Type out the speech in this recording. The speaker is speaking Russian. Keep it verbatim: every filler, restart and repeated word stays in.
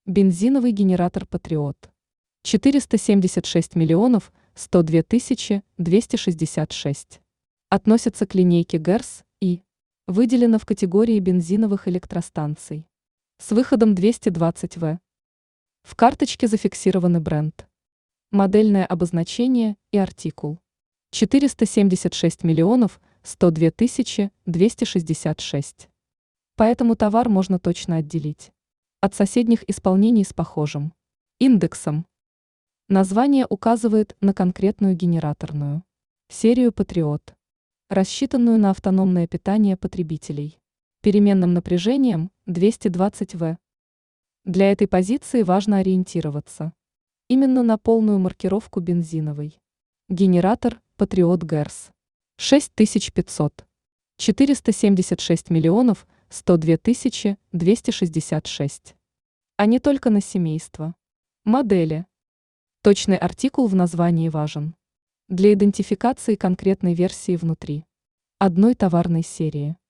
Бензиновый генератор «Патриот». четыреста семьдесят шесть миллионов сто две тысячи двести шестьдесят шесть. Относится к линейке ГЭРС и выделено в категории бензиновых электростанций. С выходом двести двадцать ватт. В карточке зафиксированы бренд, модельное обозначение и артикул. четыреста семьдесят шесть миллионов сто две тысячи двести шестьдесят шесть. Поэтому товар можно точно отделить от соседних исполнений с похожим индексом. Название указывает на конкретную генераторную серию «Патриот», рассчитанную на автономное питание потребителей переменным напряжением двести двадцать ватт. Для этой позиции важно ориентироваться именно на полную маркировку бензиновый генератор «Патриот ГЭРС» шесть тысяч пятьсот. четыреста семьдесят шесть миллионов сто две тысячи двести шестьдесят шесть. А не только на семейство модели. Точный артикул в названии важен для идентификации конкретной версии внутри одной товарной серии.